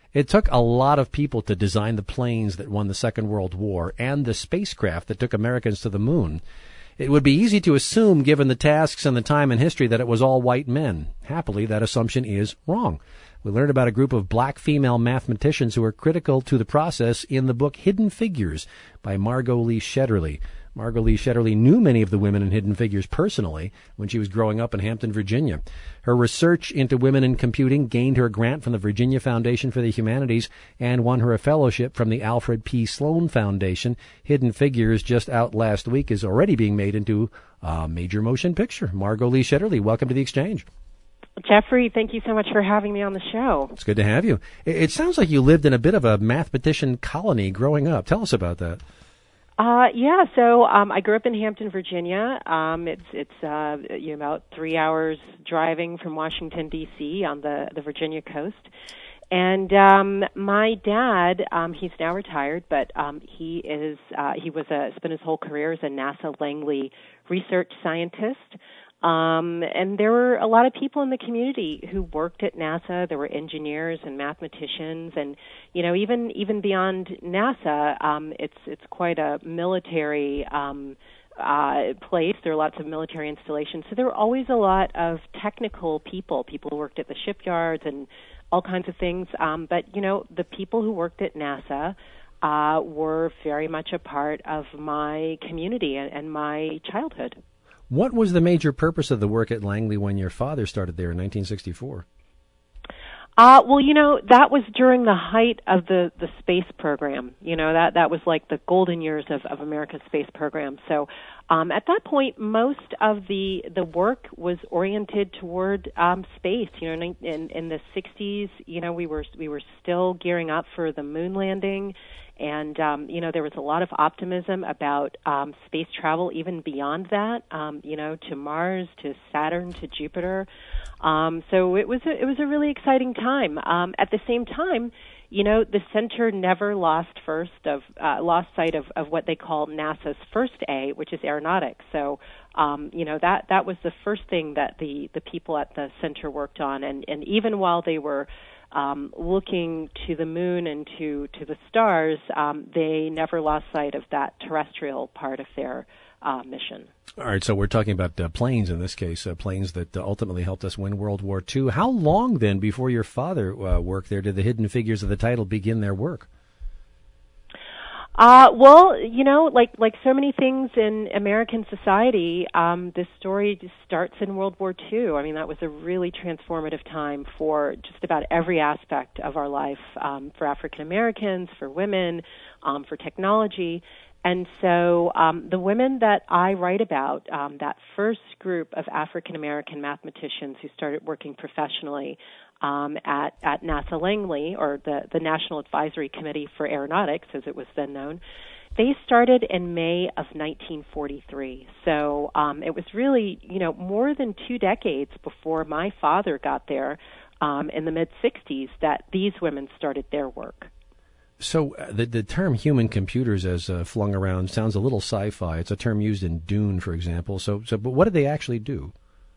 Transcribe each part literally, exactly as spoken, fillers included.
It took a lot of people to design the planes that won the Second World War and the spacecraft that took Americans to the moon. It would be easy to assume, given the tasks and the time and history, that it was all white men. Happily, that assumption is wrong. We learned about a group of black female mathematicians who were critical to the process in the book Hidden Figures by Margot Lee Shetterly. Margot Lee Shetterly knew many of the women in Hidden Figures personally when she was growing up in Hampton, Virginia. Her research into women in computing gained her a grant from the Virginia Foundation for the Humanities and won her a fellowship from the Alfred P. Sloan Foundation. Hidden Figures, just out last week, is already being made into a major motion picture. Margot Lee Shetterly, welcome to the Exchange. Jeffrey, thank you so much for having me on the show. It's good to have you. It sounds like you lived in a bit of a mathematician colony growing up. Tell us about that. Uh, yeah, so um, I grew up in Hampton, Virginia. Um, it's it's uh, you know, about three hours driving from Washington, D C on the, the Virginia coast. And um, my dad, um, he's now retired, but um, he is uh, he was a, spent his whole career as a NASA Langley research scientist. Um, and there were a lot of people in the community who worked at NASA. There were engineers and mathematicians, and you know, even even beyond NASA, um, it's it's quite a military um, uh, place. There are lots of military installations, so there were always a lot of technical people. People who worked at the shipyards and all kinds of things. Um, but you know, the people who worked at NASA uh, were very much a part of my community and, and my childhood. What was the major purpose of the work at Langley when your father started there in nineteen sixty-four? Uh, well, you know, that was during the height of the, the space program. You know, that, that was like the golden years of, of America's space program. So um, at that point, most of the the work was oriented toward um, space. You know, in, in the sixties, you know, we were we were still gearing up for the moon landing. And, um, you know, there was a lot of optimism about um, space travel even beyond that, um, you know, to Mars, to Saturn, to Jupiter. Um, so it was a, it was a really exciting time. Um, at the same time, you know, the center never lost first of uh, lost sight of, of what they call NASA's first A, which is aeronautics. So, um, you know, that that was the first thing that the, the people at the center worked on. And, and even while they were Um, looking to the moon and to, to the stars, um, they never lost sight of that terrestrial part of their uh, mission. All right, so we're talking about uh, planes in this case, uh, planes that uh, ultimately helped us win World War Two. How long then before your father uh, worked there did the Hidden Figures of the title begin their work? Uh, well, you know, like like so many things in American society, um, this story just starts in World War Two. I mean, that was a really transformative time for just about every aspect of our life, um, for African Americans, for women, um, for technology. And so um, the women that I write about, um, that first group of African American mathematicians who started working professionally um, at, at NASA Langley, or the, the National Advisory Committee for Aeronautics, as it was then known, they started in May of nineteen forty-three. So um, it was really, you know, more than two decades before my father got there um, in the mid-sixties that these women started their work. So uh, the the term human computers, as uh, flung around, sounds a little sci-fi. It's a term used in Dune, for example. So, so, but what did they actually do?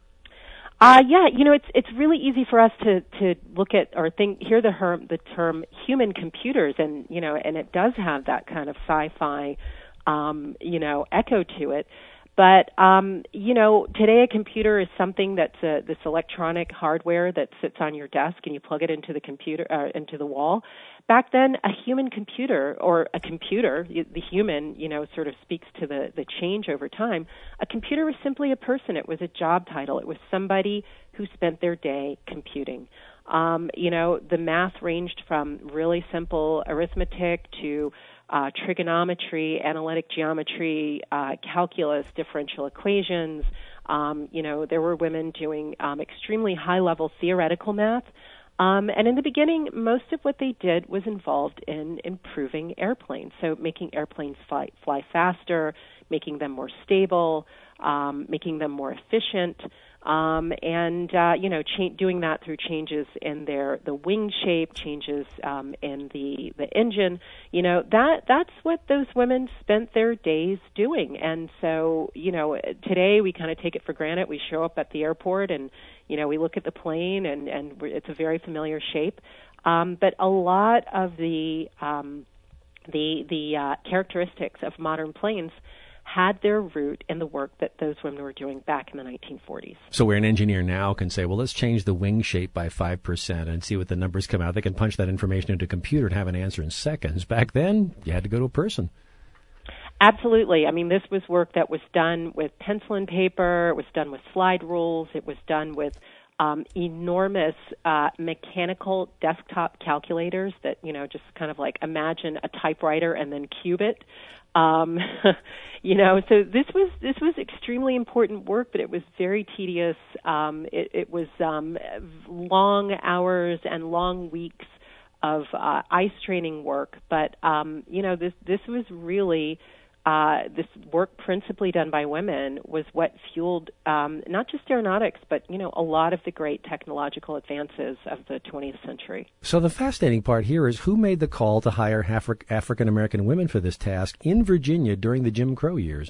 Uh, yeah, you know, it's it's really easy for us to, to look at or think hear the term the term human computers, and you know, and it does have that kind of sci-fi, um, you know, echo to it. But um, you know, today a computer is something that's a, this electronic hardware that sits on your desk, and you plug it into the computer uh, into the wall. Back then, a human computer, or a computer, the human, you know, sort of speaks to the, the change over time. A computer was simply a person. It was a job title. It was somebody who spent their day computing. Um, you know, the math ranged from really simple arithmetic to uh, trigonometry, analytic geometry, uh, calculus, differential equations. Um, you know, there were women doing um, extremely high-level theoretical math. Um, and in the beginning, most of what they did was involved in improving airplanes, so making airplanes fly, fly faster, making them more stable, um, making them more efficient, um, and uh, you know, cha- doing that through changes in their the wing shape, changes um, in the the engine. You know, that that's what those women spent their days doing. And so, you know, today we kind of take it for granted. We show up at the airport and, you know, we look at the plane and, and we're, it's a very familiar shape. Um, but a lot of the um, the the uh, characteristics of modern planes had their root in the work that those women were doing back in the nineteen forties. So where an engineer now can say, well, let's change the wing shape by five percent and see what the numbers come out. They can punch that information into a computer and have an answer in seconds. Back then, you had to go to a person. Absolutely. I mean, this was work that was done with pencil and paper. It was done with slide rules. It was done with um, enormous uh, mechanical desktop calculators that, you know, just kind of like imagine a typewriter and then cube it. Um, you know, so this was this was extremely important work, but it was very tedious. Um, it, it was um, long hours and long weeks of uh, ice training work. But um, you know, this this was really uh, this work principally done by women was what fueled um, not just aeronautics, but you know, a lot of the great technological advances of the twentieth century. So the fascinating part here is who made the call to hire Afri- African American women for this task in Virginia during the Jim Crow years?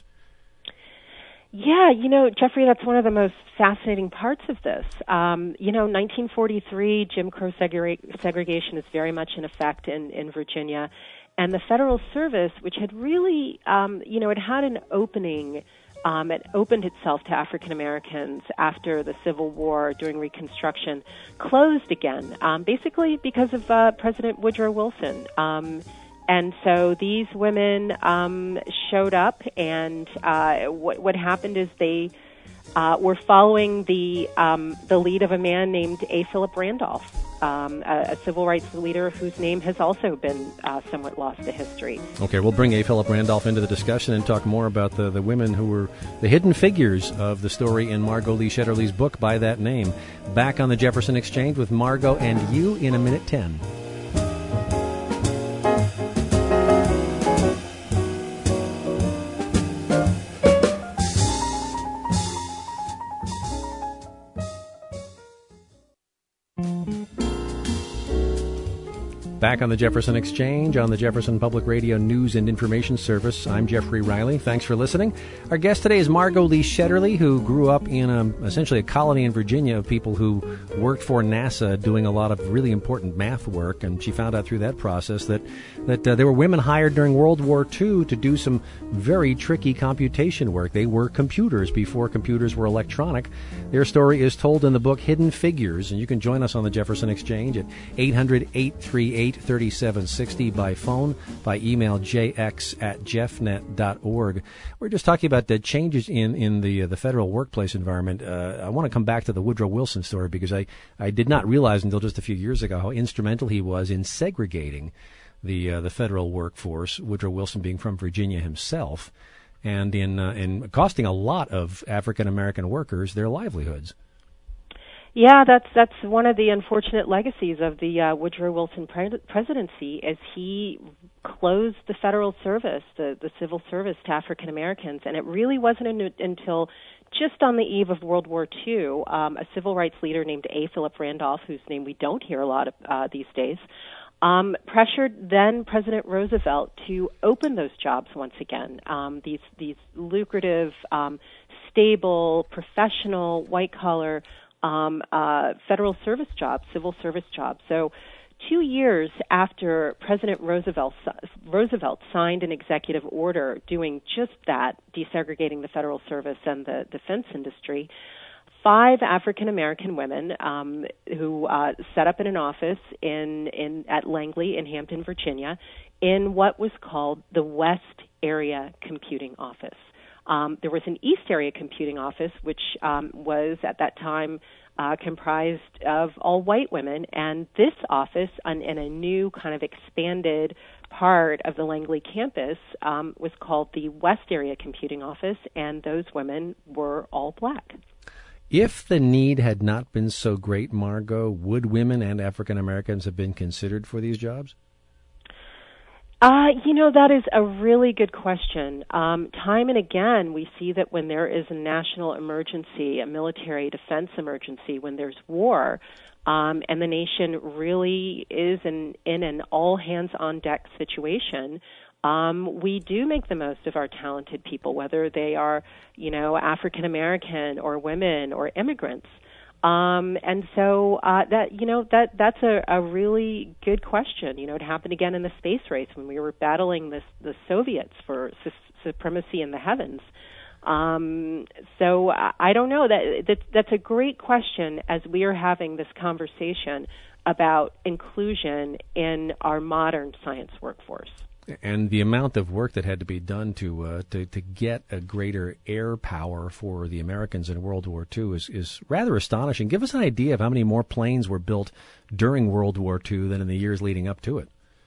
Yeah, you know, Jeffrey, that's one of the most fascinating parts of this. Um, you know, nineteen forty-three, Jim Crow segre- segregation is very much in effect in, in Virginia. And the Federal Service, which had really, um, you know, it had an opening, um, it opened itself to African Americans after the Civil War during Reconstruction, closed again, um, basically because of uh, President Woodrow Wilson. Um, and so these women um, showed up, and uh, what, what happened is they uh, were following the um, the lead of a man named A. Philip Randolph. Um, a, a civil rights leader whose name has also been uh, somewhat lost to history. Okay, we'll bring A. Philip Randolph into the discussion and talk more about the, the women who were the hidden figures of the story in Margot Lee Shetterly's book by that name. Back on the Jefferson Exchange with Margot and you in a minute ten. Back on the Jefferson Exchange on the Jefferson Public Radio News and Information Service. I'm Jeffrey Riley. Thanks for listening. Our guest today is Margot Lee Shetterly, who grew up in a, essentially a colony in Virginia of people who worked for NASA doing a lot of really important math work. And she found out through that process that, that uh, there were women hired during World War Two to do some very tricky computation work. They were computers before computers were electronic. Their story is told in the book Hidden Figures, and you can join us on the Jefferson Exchange at eight hundred, eight three eight, three seven six zero by phone, by email jx at jeffnet dot org. We're just talking about the changes in, in the uh, the federal workplace environment. Uh, I want to come back to the Woodrow Wilson story because I, I did not realize until just a few years ago how instrumental he was in segregating the uh, the federal workforce, Woodrow Wilson being from Virginia himself, and in uh, in costing a lot of African American workers their livelihoods. Yeah, that's that's one of the unfortunate legacies of the uh, Woodrow Wilson pre- presidency, as he closed the federal service, the, the civil service, to African Americans, and it really wasn't in, until just on the eve of World War Two, um, a civil rights leader named A. Philip Randolph, whose name we don't hear a lot of uh, these days, um, pressured then President Roosevelt to open those jobs once again. Um, these these lucrative, um, stable, professional, white-collar Um, uh, federal service jobs, civil service jobs. So two years after President Roosevelt, Roosevelt signed an executive order doing just that, desegregating the federal service and the defense industry, five African-American women um, who uh, set up in an office in, in at Langley in Hampton, Virginia, in what was called the West Area Computing Office. Um, there was an East Area Computing Office, which um, was at that time uh, comprised of all white women, and this office, on, in a new kind of expanded part of the Langley campus, um, was called the West Area Computing Office, and those women were all black. If the need had not been so great, Margot, would women and African Americans have been considered for these jobs? Uh, you know, that is a really good question. Um, time and again, we see that when there is a national emergency, a military defense emergency, when there's war, um, and the nation really is in, in an all-hands-on-deck situation, um, we do make the most of our talented people, whether they are, you know, African-American or women or immigrants. Um, and so uh, that you know that that's a, a really good question. You know, it happened again in the space race when we were battling this, the Soviets for su- supremacy in the heavens. Um, so I, I don't know. That, that that's a great question as we are having this conversation about inclusion in our modern science workforce. And the amount of work that had to be done to uh, to to get a greater air power for the Americans in World War Two is, is rather astonishing. Give us an idea of how many more planes were built during World War Two than in the years leading up to it.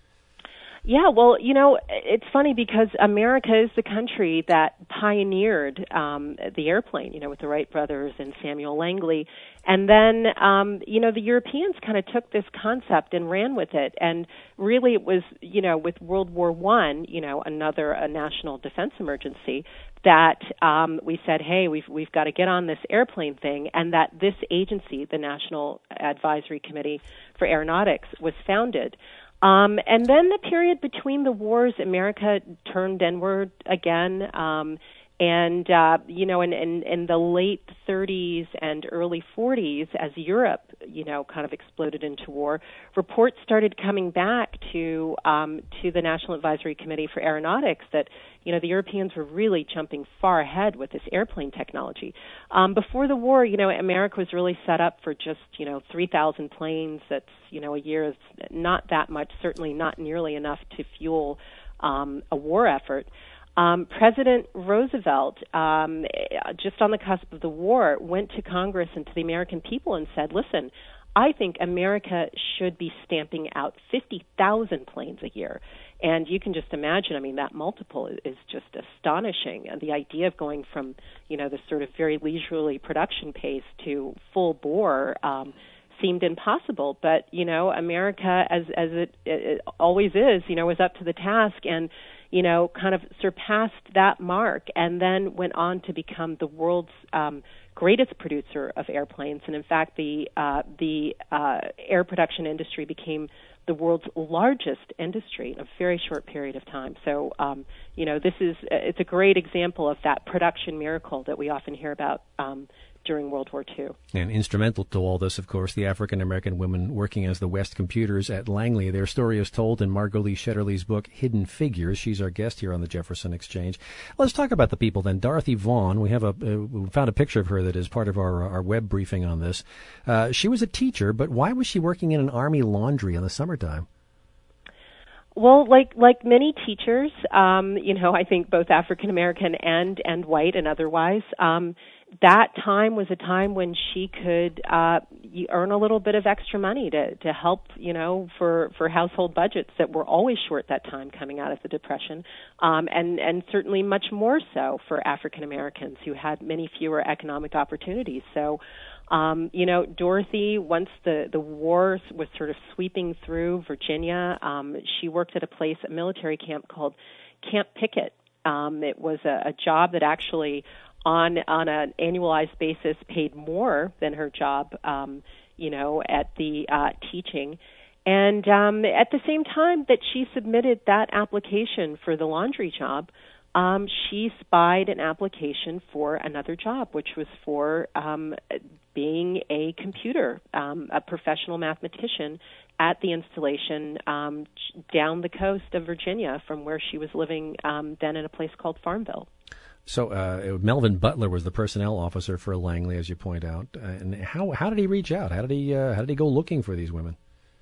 Yeah, well, you know, it's funny because America is the country that pioneered um, the airplane, you know, with the Wright brothers and Samuel Langley. And then, um, you know, the Europeans kind of took this concept and ran with it. And really it was, you know, with World War One, you know, another a national defense emergency, that um, we said, hey, we've, we've got to get on this airplane thing, and that this agency, the National Advisory Committee for Aeronautics, was founded. Um, and then the period between the wars, America turned inward again. Um, and, uh, you know, in, in, in the late thirties and early forties, as Europe, you know, kind of exploded into war, reports started coming back to um, to the National Advisory Committee for Aeronautics that, you know, the Europeans were really jumping far ahead with this airplane technology. Um, before the war, you know, America was really set up for just, you know, three thousand planes. That's, you know, a year is not that much, certainly not nearly enough to fuel um, a war effort. Um, President Roosevelt, um, just on the cusp of the war, went to Congress and to the American people and said, listen, I think America should be stamping out fifty thousand planes a year. And you can just imagine, I mean, that multiple is just astonishing. And the idea of going from, you know, this sort of very leisurely production pace to full bore um, seemed impossible. But, you know, America, as as it, it always is, you know, was up to the task and, you know, kind of surpassed that mark and then went on to become the world's um, greatest producer of airplanes. And in fact, the uh, the uh, air production industry became the world's largest industry in a very short period of time. So, um, you know, this is it's a great example of that production miracle that we often hear about um, during World War Two. And instrumental to all this, of course, the African-American women working as the West computers at Langley. Their story is told in Margot Lee Shetterly's book, Hidden Figures. She's our guest here on the Jefferson Exchange. Let's talk about the people then. Dorothy Vaughan, we have a uh, we found a picture of her that is part of our our web briefing on this. Uh, she was a teacher, but why was she working in an Army laundry in the summertime? Well, like like many teachers, um, you know, I think both African American and and white and otherwise, um, that time was a time when she could uh, earn a little bit of extra money to to help, you know, for for household budgets that were always short that time coming out of the Depression, um, and and certainly much more so for African Americans who had many fewer economic opportunities. So. Um, you know, Dorothy, once the, the war was sort of sweeping through Virginia, um, she worked at a place, a military camp called Camp Pickett. Um, it was a, a job that actually, on on an annualized basis, paid more than her job, um, you know, at the uh, teaching. And um, at the same time that she submitted that application for the laundry job, Um, she spied an application for another job, which was for um, being a computer, um, a professional mathematician at the installation um, down the coast of Virginia from where she was living um, then in a place called Farmville. So uh, Melvin Butler was the personnel officer for Langley, as you point out. Uh, and how how did he reach out? How did he uh, how did he go looking for these women?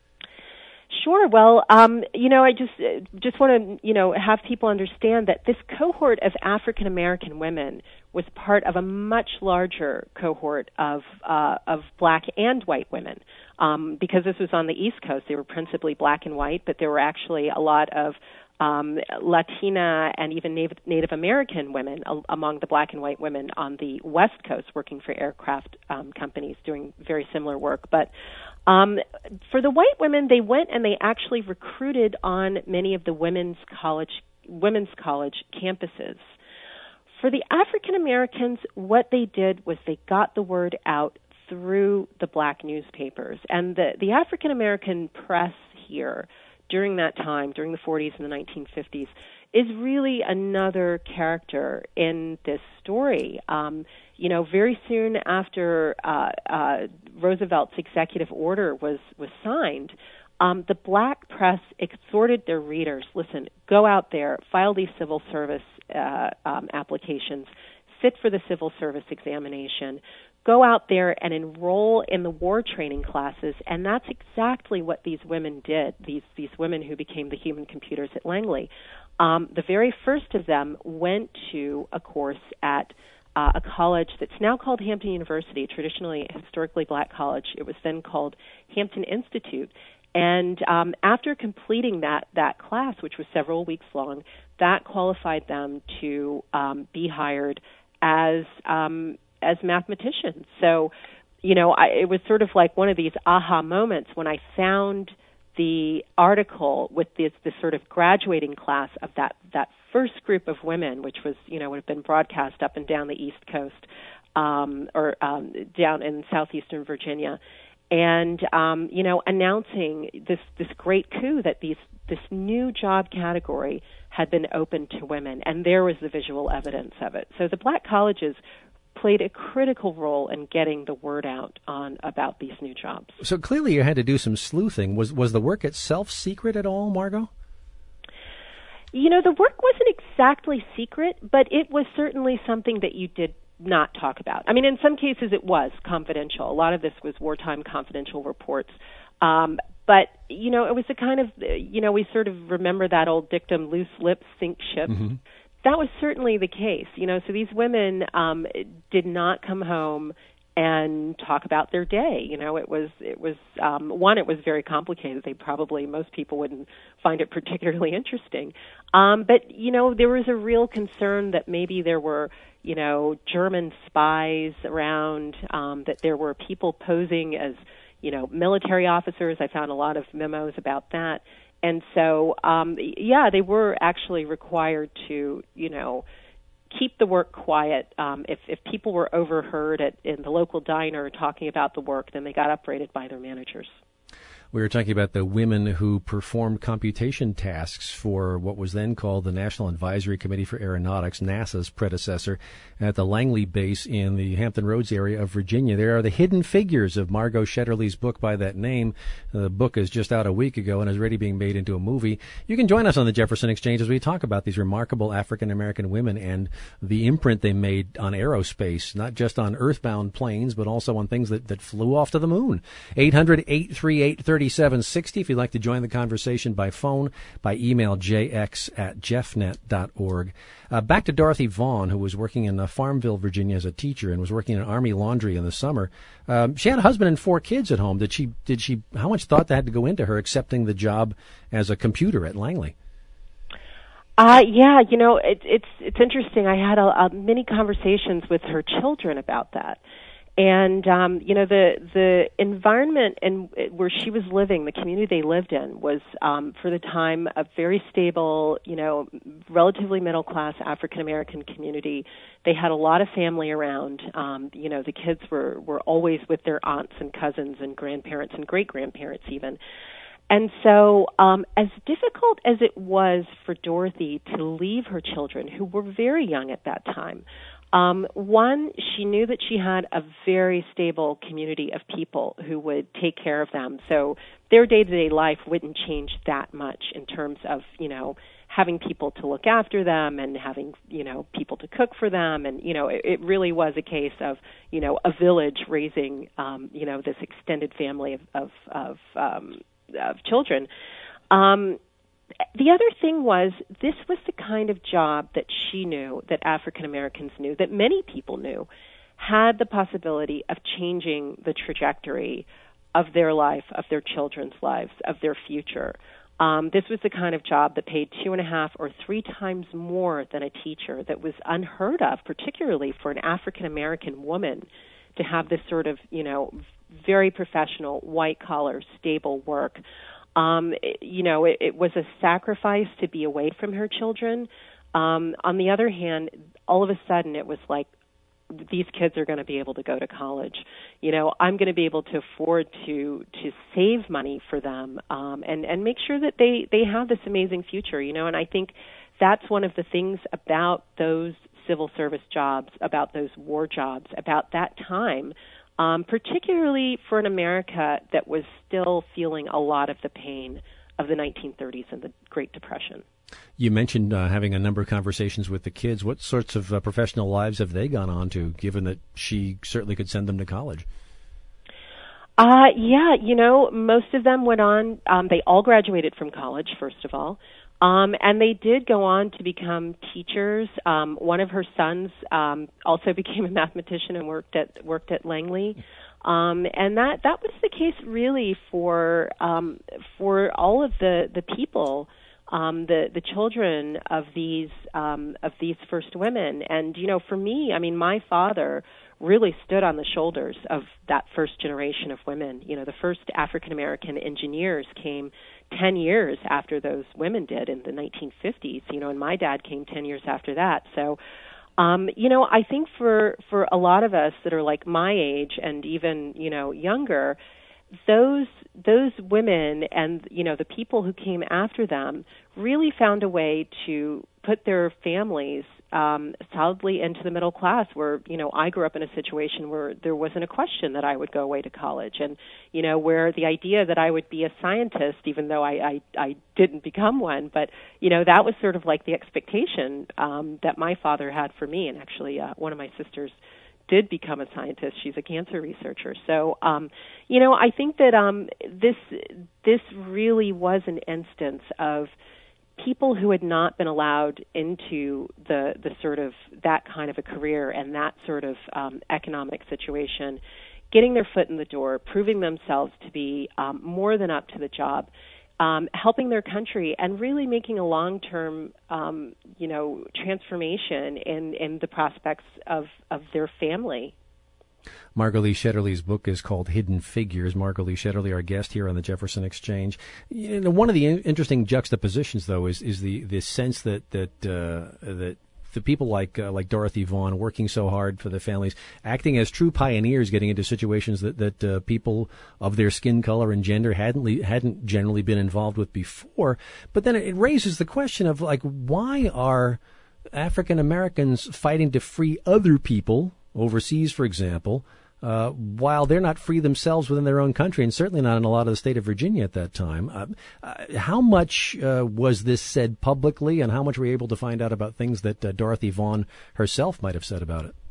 Sure. Well, um, you know, I just just want to, you know, have people understand that this cohort of African American women was part of a much larger cohort of uh, of black and white women. Um, because this was on the East Coast, they were principally black and white, but there were actually a lot of um, Latina and even Native, Native American women uh, among the black and white women on the West Coast working for aircraft um, companies doing very similar work. But Um, for the white women, they went and they actually recruited on many of the women's college women's college campuses. For the African Americans, what they did was they got the word out through the black newspapers. And the, the African American press here during that time, during the forties and the nineteen fifties, is really another character in this story. Um, you know, very soon after uh, uh, Roosevelt's executive order was, was signed, um, the black press exhorted their readers, listen, go out there, file these civil service uh, um, applications, sit for the civil service examination, go out there and enroll in the war training classes, and that's exactly what these women did, these these women who became the human computers at Langley. Um, the very first of them went to a course at uh, a college that's now called Hampton University, traditionally a historically black college. It was then called Hampton Institute. And um, after completing that, that class, which was several weeks long, that qualified them to um, be hired as um, as mathematicians. So, you know, I, it was sort of like one of these aha moments when I found the article with this, this sort of graduating class of that, that first group of women, which was, you know, would have been broadcast up and down the East Coast um, or um, down in southeastern Virginia. And, um, you know, announcing this, this great coup that these this new job category had been opened to women, and there was the visual evidence of it. So the black colleges played a critical role in getting the word out on about these new jobs. So clearly you had to do some sleuthing. Was was the work itself secret at all, Margot? You know, the work wasn't exactly secret, but it was certainly something that you did not talk about. I mean, in some cases it was confidential. A lot of this was wartime confidential reports. Um, but, you know, it was a kind of, you know, we sort of remember that old dictum, loose lips sink ships. Mm-hmm. That was certainly the case. You know, so these women um, did not come home and talk about their day. You know, it was, it was um, one, it was very complicated. They probably, most people wouldn't find it particularly interesting. Um, but, you know, there was a real concern that maybe there were, you know, German spies around, um, that there were people posing as, you know, military officers. I found a lot of memos about that. And so, um, yeah, they were actually required to, you know, keep the work quiet. Um, if, if people were overheard at in the local diner talking about the work, then they got upbraided by their managers. We were talking about the women who performed computation tasks for what was then called the National Advisory Committee for Aeronautics, NASA's predecessor, at the Langley base in the Hampton Roads area of Virginia. There are the hidden figures of Margot Shetterly's book by that name. The book is just out a week ago and is already being made into a movie. You can join us on the Jefferson Exchange as we talk about these remarkable African-American women and the imprint they made on aerospace, not just on earthbound planes, but also on things that, that flew off to the moon. eight hundred, eight three eight, three seven six zero if you'd like to join the conversation by phone, by email, j x at jeffnet dot org. Uh, back to Dorothy Vaughan, who was working in uh, Farmville, Virginia as a teacher and was working in Army laundry in the summer. Um, she had a husband and four kids at home. Did she, did she, how much thought that had to go into her accepting the job as a computer at Langley? Uh, yeah, you know, it, it's, it's interesting. I had a, a many conversations with her children about that. And, um, you know, the the environment in where she was living, the community they lived in, was, um, for the time, a very stable, you know, relatively middle-class African-American community. They had a lot of family around. Um, you know, the kids were, were always with their aunts and cousins and grandparents and great-grandparents even. And so um, as difficult as it was for Dorothy to leave her children, who were very young at that time, Um, one, she knew that she had a very stable community of people who would take care of them. So their day-to-day life wouldn't change that much in terms of, you know, having people to look after them and having, you know, people to cook for them. And, you know, it, it really was a case of, you know, a village raising, um, you know, this extended family of, of, of, um, of children. Um The other thing was, this was the kind of job that she knew, that African Americans knew, that many people knew, had the possibility of changing the trajectory of their life, of their children's lives, of their future. Um, this was the kind of job that paid two and a half or three times more than a teacher, that was unheard of, particularly for an African American woman to have this sort of, you know, very professional, white-collar, stable work. Um, it, you know, it, it was a sacrifice to be away from her children. Um, on the other hand, all of a sudden it was like these kids are going to be able to go to college. You know, I'm going to be able to afford to to save money for them, um, and and make sure that they they have this amazing future. You know, and I think that's one of the things about those civil service jobs, about those war jobs, about that time, um, particularly for an America that was still feeling a lot of the pain of the nineteen thirties and the Great Depression. You mentioned uh, having a number of conversations with the kids. What sorts of uh, professional lives have they gone on to, given that she certainly could send them to college? Uh, yeah, you know, most of them went on, um, they all graduated from college, first of all. Um, and they did go on to become teachers. Um, one of her sons um, also became a mathematician and worked at worked at Langley. Um, and that, that was the case really for um, for all of the, the people, um, the the children of these um, of these first women. And you know, for me, I mean, my father really stood on the shoulders of that first generation of women. You know, the first African American engineers came ten years after those women did in the nineteen fifties, you know, and my dad came ten years after that. So, um, you know, I think for, for a lot of us that are like my age and even, you know, younger, those those women and, you know, the people who came after them really found a way to put their families um, solidly into the middle class, where, you know, I grew up in a situation where there wasn't a question that I would go away to college, and, you know, where the idea that I would be a scientist, even though I, I, I didn't become one, but, you know, that was sort of like the expectation um, that my father had for me. And actually, uh, one of my sisters did become a scientist. She's a cancer researcher. So, um, you know, I think that um, this this really was an instance of people who had not been allowed into the the sort of that kind of a career and that sort of um, economic situation, getting their foot in the door, proving themselves to be um, more than up to the job, um, helping their country, and really making a long-term, um, you know, transformation in, in the prospects of, of their family. Margot Lee Shetterly's book is called Hidden Figures. Margot Lee Shetterly, our guest here on the Jefferson Exchange. You know, one of the in- interesting juxtapositions, though, is is the, the sense that that uh, that the people like uh, like Dorothy Vaughan, working so hard for the families, acting as true pioneers, getting into situations that that uh, people of their skin color and gender hadn't le- hadn't generally been involved with before. But then it raises the question of, like, why are African Americans fighting to free other people overseas, for example, uh, while they're not free themselves within their own country, and certainly not in a lot of the state of Virginia at that time. Uh, uh, how much uh, was this said publicly, and how much were you able to find out about things that uh, Dorothy Vaughan herself might have said about it?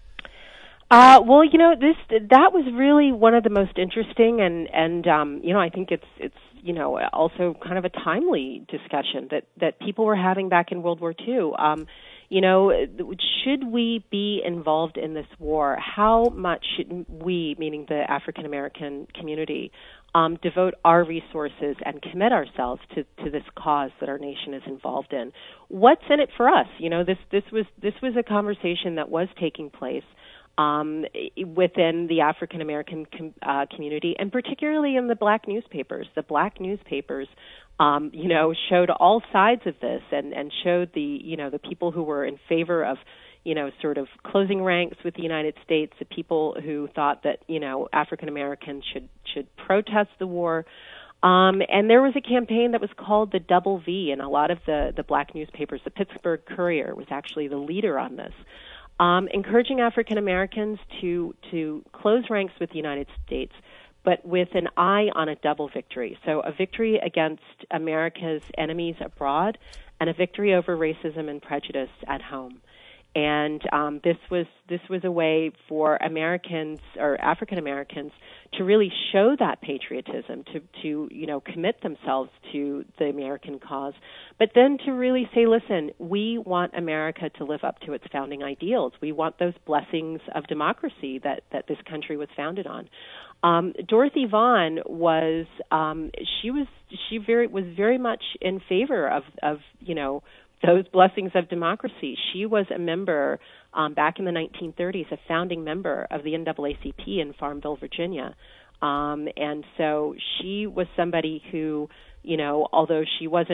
Uh, well, you know, this that was really one of the most interesting, and and um, you know, I think it's it's you know also kind of a timely discussion that that people were having back in World War Two. Um, You know, should we be involved in this war? How much should we, meaning the African American community, um, devote our resources and commit ourselves to, to this cause that our nation is involved in? What's in it for us? You know, this this was this was a conversation that was taking place um, within the African American com- uh, community, and particularly in the black newspapers. The black newspapers Um, you know, showed all sides of this, and, and showed the, you know, the people who were in favor of, you know, sort of closing ranks with the United States, the people who thought that, you know, African Americans should should protest the war. Um, and there was a campaign that was called the Double V, and a lot of the, the black newspapers, the Pittsburgh Courier was actually the leader on this, um, encouraging African Americans to to close ranks with the United States, but with an eye on a double victory. So a victory against America's enemies abroad, and a victory over racism and prejudice at home. And um, this was this was a way for Americans, or African Americans, to really show that patriotism, to to you know commit themselves to the American cause, but then to really say, listen, we want America to live up to its founding ideals. We want those blessings of democracy that that this country was founded on. Um, Dorothy Vaughan was um, she was she very was very much in favor of of you know. those blessings of democracy. She was a member um, back in the nineteen thirties, a founding member of the N double A C P in Farmville, Virginia. Um, and so she was somebody who, you know, although she wasn't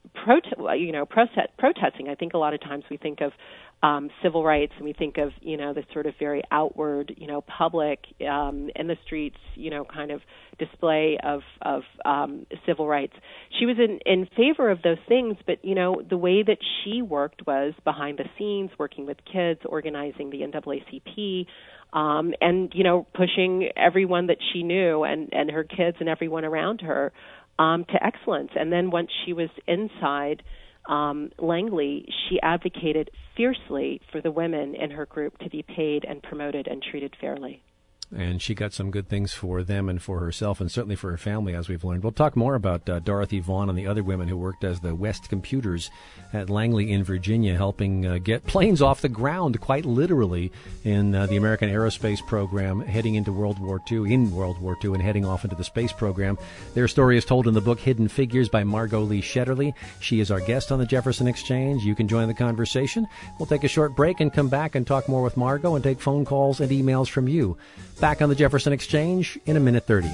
prote- you know, protest- protesting. I think a lot of times we think of um, civil rights, and we think of, you know, the sort of very outward, you know, public um, in the streets, you know, kind of display of of um, civil rights. She was in, in favor of those things, but, you know, the way that she worked was behind the scenes, working with kids, organizing the N double A C P, um, and, you know, pushing everyone that she knew and, and her kids and everyone around her um, to excellence. And then once she was inside Um, Langley, she advocated fiercely for the women in her group to be paid and promoted and treated fairly. And she got some good things for them and for herself, and certainly for her family, as we've learned. We'll talk more about uh, Dorothy Vaughan and the other women who worked as the West Computers at Langley in Virginia, helping uh, get planes off the ground, quite literally, in uh, the American aerospace program, heading into World War Two, in World War Two, and heading off into the space program. Their story is told in the book Hidden Figures by Margot Lee Shetterly. She is our guest on the Jefferson Exchange. You can join the conversation. We'll take a short break and come back and talk more with Margot and take phone calls and emails from you. Back on the Jefferson Exchange in a minute thirty.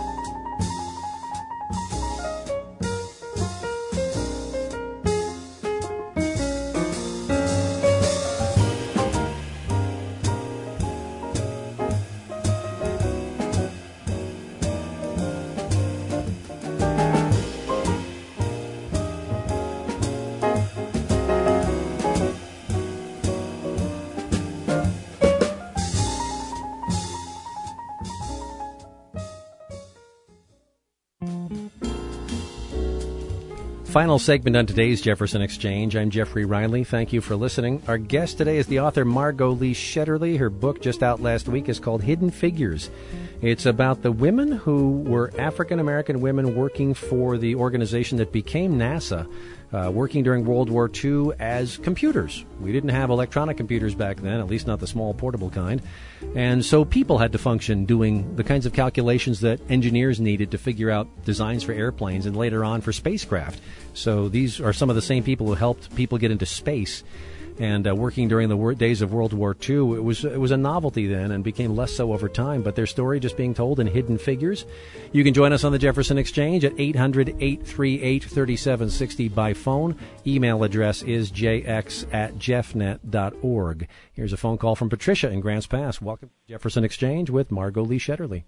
Final segment on today's Jefferson Exchange. I'm Jeffrey Riley. Thank you for listening. Our guest today is the author Margot Lee Shetterly. Her book, just out last week, is called Hidden Figures. It's about the women who were African-American women working for the organization that became NASA, uh, working during World War Two as computers. We didn't have electronic computers back then, at least not the small portable kind. And so people had to function doing the kinds of calculations that engineers needed to figure out designs for airplanes and later on for spacecraft. So these are some of the same people who helped people get into space. And uh, working during the wor- days of World War Two, it was it was a novelty then and became less so over time. But their story just being told in Hidden Figures. You can join us on the Jefferson Exchange at eight hundred, eight three eight, three seven six zero by phone. Email address is j x at jeffnet dot org. Here's a phone call from Patricia in Grants Pass. Welcome to Jefferson Exchange with Margot Lee Shetterly.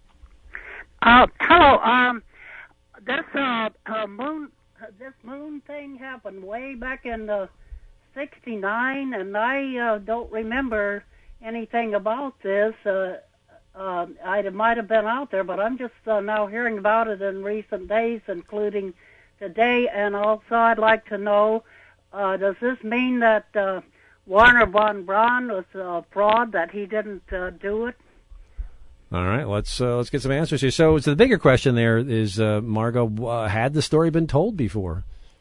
Uh, hello. Um, this uh, uh, moon, this moon thing happened way back in the sixty-nine, and I uh, don't remember anything about this. Uh, uh, I might have been out there, but I'm just uh, now hearing about it in recent days, including today. And also, I'd like to know, uh, does this mean that uh, Warner von Braun was a fraud, that he didn't uh, do it? All right, let's uh, let's get some answers here. So, so the bigger question there is, uh, Margot, uh, had the story been told before?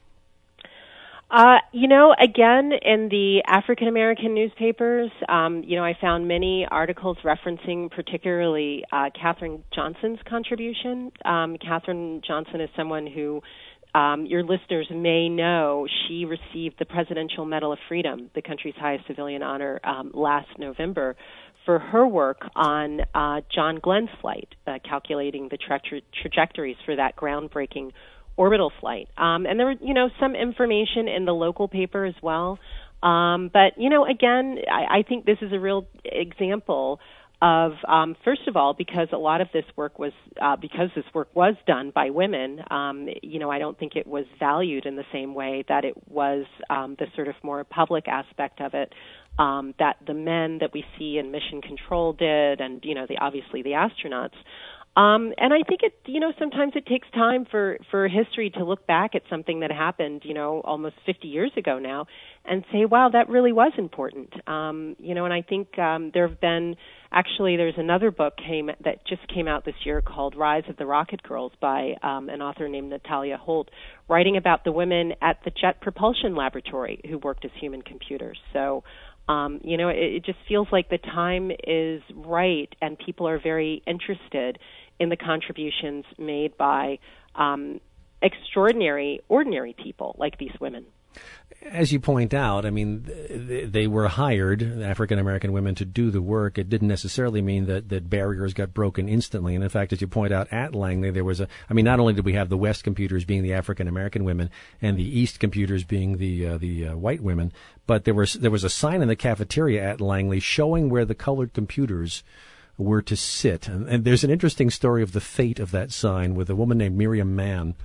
Uh, you know, again, in the African American newspapers, um, you know, I found many articles referencing particularly uh, Katherine Johnson's contribution. Um, Katherine Johnson is someone who um, your listeners may know. She received the Presidential Medal of Freedom, the country's highest civilian honor, um, last November for her work on uh, John Glenn's flight, uh, calculating the tra- trajectories for that groundbreaking orbital flight. Um, and there were, you know, some information in the local paper as well. Um, but, you know, again, I, I think this is a real example of, um, first of all, because a lot of this work was, uh, because this work was done by women, um, you know, I don't think it was valued in the same way that it was um, the sort of more public aspect of it, um, that the men that we see in mission control did, and, you know, the obviously the astronauts. Um, and I think it, you know, sometimes it takes time for, for history to look back at something that happened, you know, almost fifty years ago now and say, wow, that really was important. Um, you know, and I think um, there have been, actually there's another book came that just came out this year called Rise of the Rocket Girls by um, an author named Natalia Holt, writing about the women at the Jet Propulsion Laboratory who worked as human computers. So, Um, you know, it, it just feels like the time is right and people are very interested in the contributions made by um, extraordinary, ordinary people like these women. As you point out, I mean, they were hired, African-American women, to do the work. It didn't necessarily mean that, that barriers got broken instantly. And in fact, as you point out, at Langley, there was a, I mean, not only did we have the West computers being the African-American women and the East computers being the, uh, the uh, white women, but there was, there was a sign in the cafeteria at Langley showing where the colored computers were to sit. And, and there's an interesting story of the fate of that sign with a woman named Miriam Mann.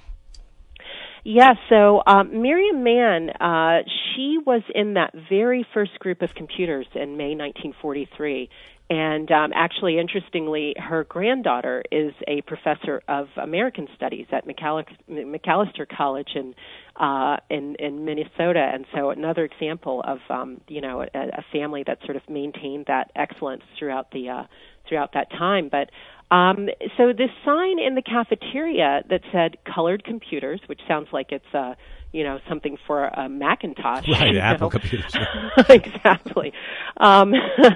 Yeah, so um, Miriam Mann, uh, she was in that very first group of computers in May nineteen forty-three. And um, actually, interestingly, her granddaughter is a professor of American Studies at McAllister, McAllister College in, uh, in in Minnesota. And so another example of, um, you know, a, a family that sort of maintained that excellence throughout the uh, throughout that time. But Um, so this sign in the cafeteria that said colored computers, which sounds like it's, uh, you know, something for a Macintosh. Right, Apple know? computers. Exactly. Um,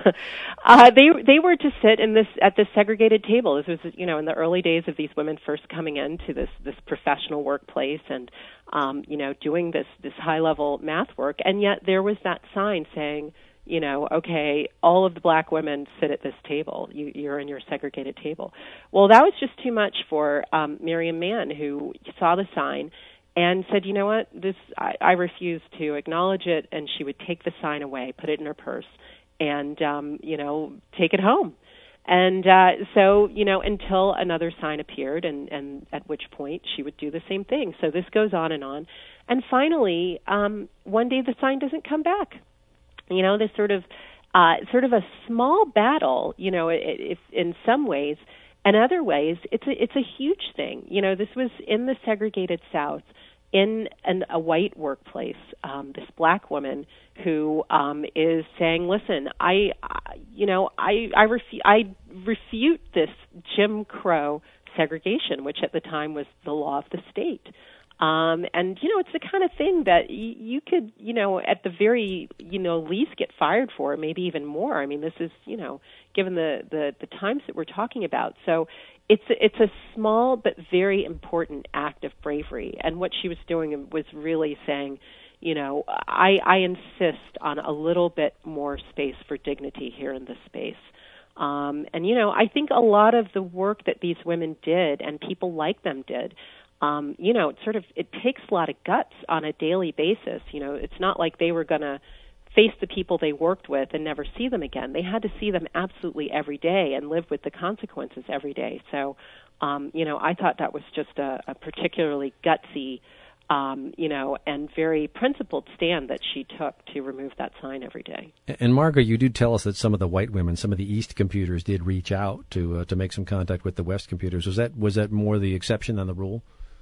uh, they they were to sit in this at this segregated table. This was, you know, in the early days of these women first coming into this this professional workplace and, um, you know, doing this this high level math work. And yet there was that sign saying, you know, okay, all of the black women sit at this table. You, you're in your segregated table. Well, that was just too much for um, Miriam Mann, who saw the sign and said, you know what, this I, I refuse to acknowledge it, and she would take the sign away, put it in her purse, and, um, you know, take it home. And uh, so, you know, until another sign appeared, and, and at which point she would do the same thing. So this goes on and on. And finally, um, one day the sign doesn't come back. You know, this sort of, uh, sort of a small battle. You know, if in some ways, and other ways, it's a, it's a huge thing. You know, this was in the segregated South, in an, a white workplace. Um, this black woman who um, is saying, "Listen, I, I you know, I, I, refu- I refute this Jim Crow segregation, which at the time was the law of the state." Um, and, you know, it's the kind of thing that y- you could, you know, at the very, you know, least get fired for, maybe even more. I mean, this is, you know, given the, the, the times that we're talking about. So it's a, it's a small but very important act of bravery. And what she was doing was really saying, you know, I, I insist on a little bit more space for dignity here in this space. Um, and, you know, I think a lot of the work that these women did and people like them did, Um, you know, it sort of, it takes a lot of guts on a daily basis. You know, it's not like they were going to face the people they worked with and never see them again. They had to see them absolutely every day and live with the consequences every day. So, um, you know, I thought that was just a, a particularly gutsy, um, you know, and very principled stand that she took to remove that sign every day. And Margot, you do tell us that some of the white women, some of the East computers, did reach out to uh, to make some contact with the West computers. Was that was that more the exception than the rule?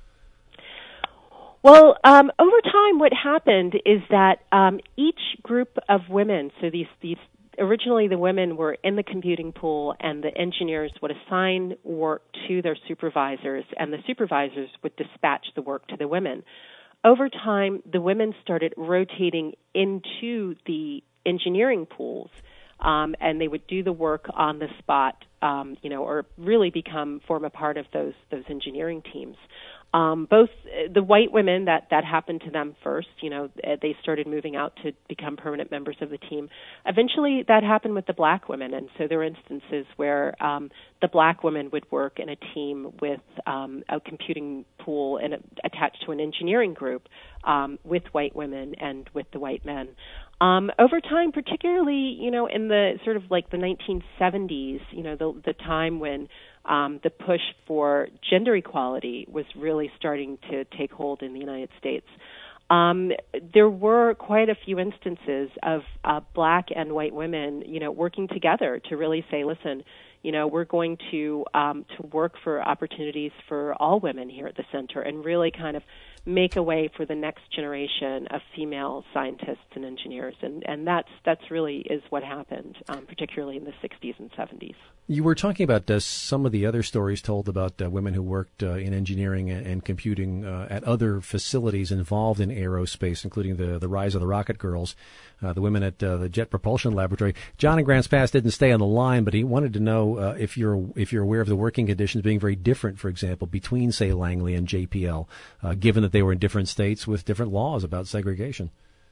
Well, um, over time, what happened is that um, each group of women, so these, these originally the women were in the computing pool, and the engineers would assign work to their supervisors, and the supervisors would dispatch the work to the women. Over time, the women started rotating into the engineering pools, um, and they would do the work on the spot, um, you know, or really become form a part of those those engineering teams. Um, both the white women, that, that happened to them first, you know, they started moving out to become permanent members of the team. Eventually, that happened with the black women, and so there were instances where um, the black women would work in a team with um, a computing pool and a, attached to an engineering group um, with white women and with the white men. Um, over time, particularly, you know, in the sort of like the nineteen seventies, you know, the, the time when um, the push for gender equality was really starting to take hold in the United States, um, there were quite a few instances of uh, black and white women, you know, working together to really say, listen, you know, we're going to um, to work for opportunities for all women here at the center and really kind of make a way for the next generation of female scientists and engineers. And, and that's that's really is what happened, um, particularly in the sixties and seventies. You were talking about uh, some of the other stories told about uh, women who worked uh, in engineering and, and computing uh, at other facilities involved in aerospace, including the, the rise of the Rocket Girls, uh, the women at uh, the Jet Propulsion Laboratory. John in Grants Pass didn't stay on the line, but he wanted to know uh, if you're if you're aware of the working conditions being very different, for example, between, say, Langley and J P L, uh, given that they were in different states with different laws about segregation.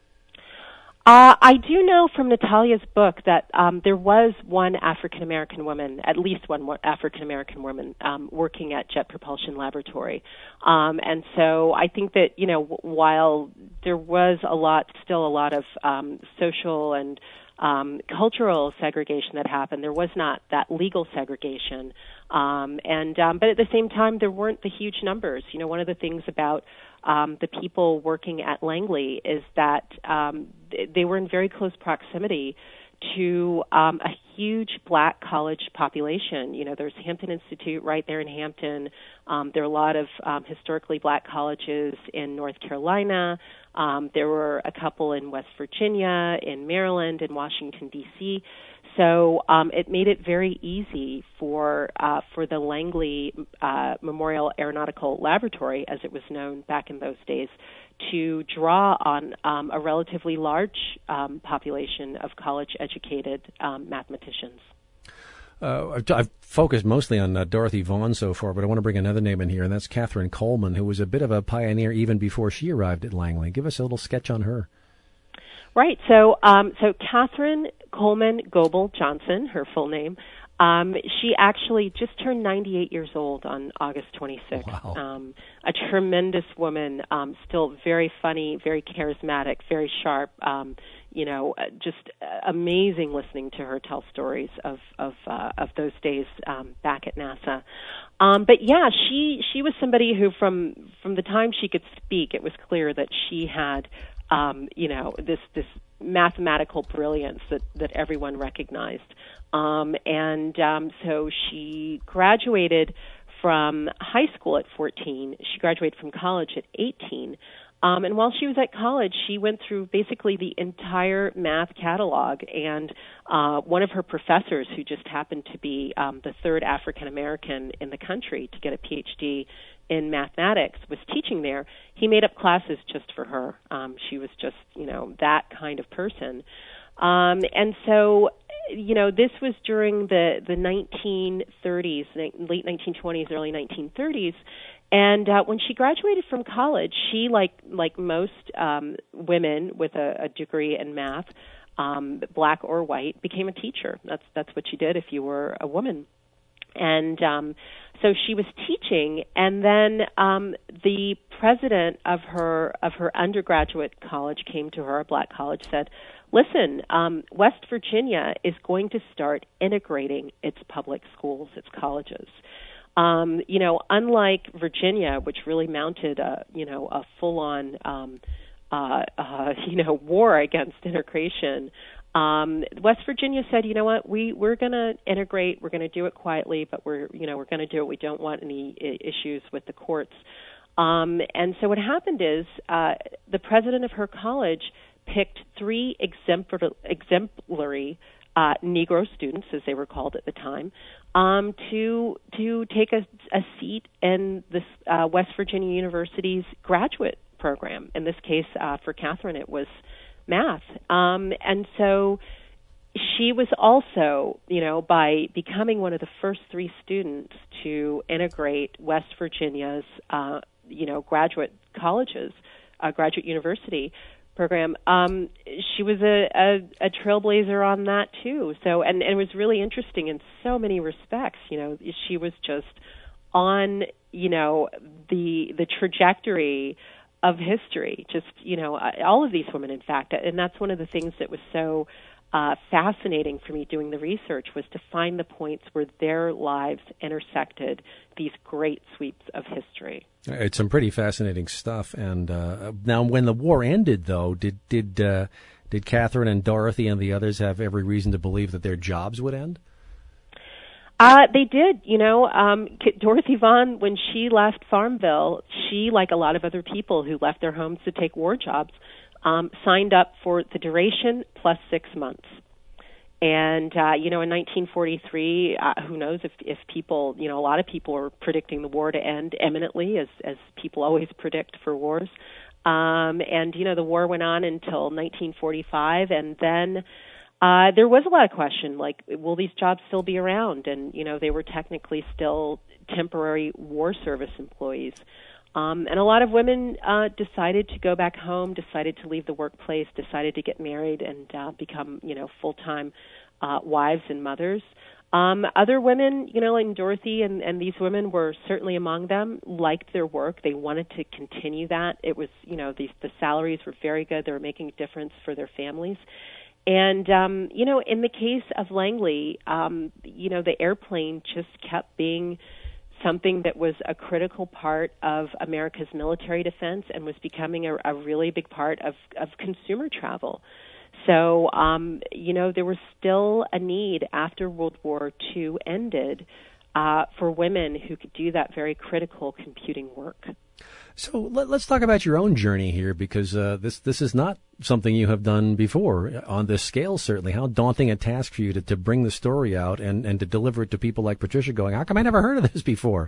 Uh, I do know from Natalia's book that um, there was one African American woman, at least one African American woman, um, working at Jet Propulsion Laboratory, um, and so I think that you know while there was a lot, still a lot of um, social and um, cultural segregation that happened, there was not that legal segregation, um, and um, but at the same time there weren't the huge numbers. You know, one of the things about Um, the people working at Langley is that um, they were in very close proximity to um, a huge black college population. You know, there's Hampton Institute right there in Hampton. Um, there are a lot of um, historically black colleges in North Carolina. Um, there were a couple in West Virginia, in Maryland, in Washington, D C So um, it made it very easy for uh, for the Langley uh, Memorial Aeronautical Laboratory, as it was known back in those days, to draw on um, a relatively large um, population of college-educated um, mathematicians. Uh, I've, I've focused mostly on uh, Dorothy Vaughan so far, but I want to bring another name in here, and that's Katherine Coleman, who was a bit of a pioneer even before she arrived at Langley. Give us a little sketch on her. Right. So, um, so Katherine Coleman Goebel Johnson, her full name, um, she actually just turned ninety-eight years old on August twenty-sixth. Wow. Um, a tremendous woman, um, still very funny, very charismatic, very sharp. Um, you know, uh, just uh, amazing listening to her tell stories of of uh, of those days um, back at NASA. Um, but yeah, she she was somebody who, from from the time she could speak, it was clear that she had. Um, you know, this this mathematical brilliance that, that everyone recognized. Um, and um, so she graduated from high school at fourteen. She graduated from college at eighteen. Um, and while she was at college, she went through basically the entire math catalog. And uh, one of her professors, who just happened to be um, the third African American in the country to get a P H D in mathematics, was teaching there. He made up classes just for her. Um, she was just, you know, that kind of person. Um, and so, you know, this was during the, the nineteen thirties, late nineteen twenties, early nineteen thirties. And uh, when she graduated from college, she, like like most um, women with a, a degree in math, um, black or white, became a teacher. That's that's what you did if you were a woman. And um, so she was teaching, and then um, the president of her of her undergraduate college came to her, a black college, said, "Listen, um, West Virginia is going to start integrating its public schools, its colleges. Um, you know, unlike Virginia, which really mounted a you know a full-on um, uh, uh, you know war against integration." Um, West Virginia said, you know what, we, we're going to integrate, we're going to do it quietly, but we're, you know, we're going to do it. We don't want any I- issues with the courts. Um, and so what happened is uh, the president of her college picked three exemplar- exemplary uh, Negro students, as they were called at the time, um, to to take a, a seat in this uh, West Virginia University's graduate program. In this case, uh, for Katherine, it was math. Um, and so she was also, you know, by becoming one of the first three students to integrate West Virginia's, uh, you know, graduate colleges, uh, graduate university program, um, she was a, a, a trailblazer on that too. So, and, and it was really interesting in so many respects. You know, she was just on, you know, the the trajectory of history, just, you know, all of these women, in fact. And that's one of the things that was so uh, fascinating for me doing the research, was to find the points where their lives intersected these great sweeps of history. It's some pretty fascinating stuff. And uh, now, when the war ended, though, did did uh, did Katherine and Dorothy and the others have every reason to believe that their jobs would end? Uh, they did, you know. Um, Dorothy Vaughan, when she left Farmville, she, like a lot of other people who left their homes to take war jobs, um, signed up for the duration plus six months. And, uh, you know, in nineteen forty-three, uh, who knows if, if people, you know, a lot of people were predicting the war to end imminently, as, as people always predict for wars. Um, and, you know, the war went on until nineteen forty-five, and then Uh, there was a lot of question, like, will these jobs still be around? And, you know, they were technically still temporary war service employees. Um, and a lot of women uh, decided to go back home, decided to leave the workplace, decided to get married and uh, become, you know, full-time uh, wives and mothers. Um, other women, you know, like Dorothy and, and these women were certainly among them, liked their work. They wanted to continue that. It was, you know, these, the salaries were very good. They were making a difference for their families. And, um, you know, in the case of Langley, um, you know, the airplane just kept being something that was a critical part of America's military defense and was becoming a, a really big part of, of consumer travel. So, um, you know, there was still a need after World War Two ended uh, for women who could do that very critical computing work. So let, let's talk about your own journey here, because uh, this this is not something you have done before on this scale, certainly. How daunting a task for you to, to bring the story out and, and to deliver it to people like Patricia going, how come I never heard of this before?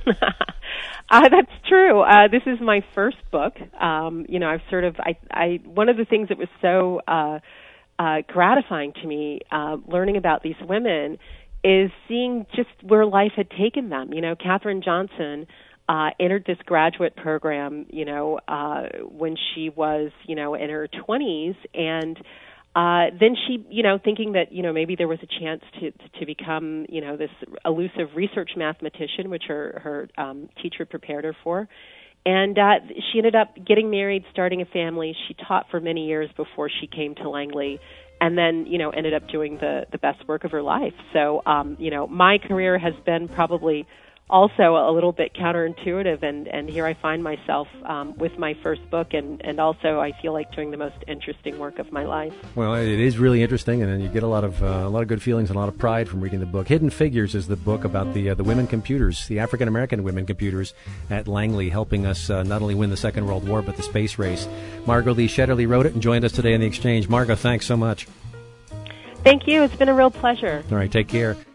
Uh, that's true. Uh, this is my first book. Um, you know, I've sort of, I, I, one of the things that was so uh, uh, gratifying to me, uh, learning about these women, is seeing just where life had taken them. You know, Katherine Johnson uh, entered this graduate program, you know, uh, when she was, you know, in her twenties, and Uh, then she, you know, thinking that, you know, maybe there was a chance to to become, you know, this elusive research mathematician, which her, her um, teacher prepared her for. And uh, she ended up getting married, starting a family. She taught for many years before she came to Langley, and then, you know, ended up doing the, the best work of her life. So, um, you know, my career has been probably also a little bit counterintuitive, and, and here I find myself um, with my first book, and, and also I feel like doing the most interesting work of my life. Well, it is really interesting, and you get a lot of uh, a lot of good feelings and a lot of pride from reading the book. Hidden Figures is the book about the uh, the women computers, the African American women computers at Langley, helping us uh, not only win the Second World War but the space race. Margot Lee Shetterly wrote it and joined us today in the exchange. Margot, thanks so much. Thank you. It's been a real pleasure. All right, take care.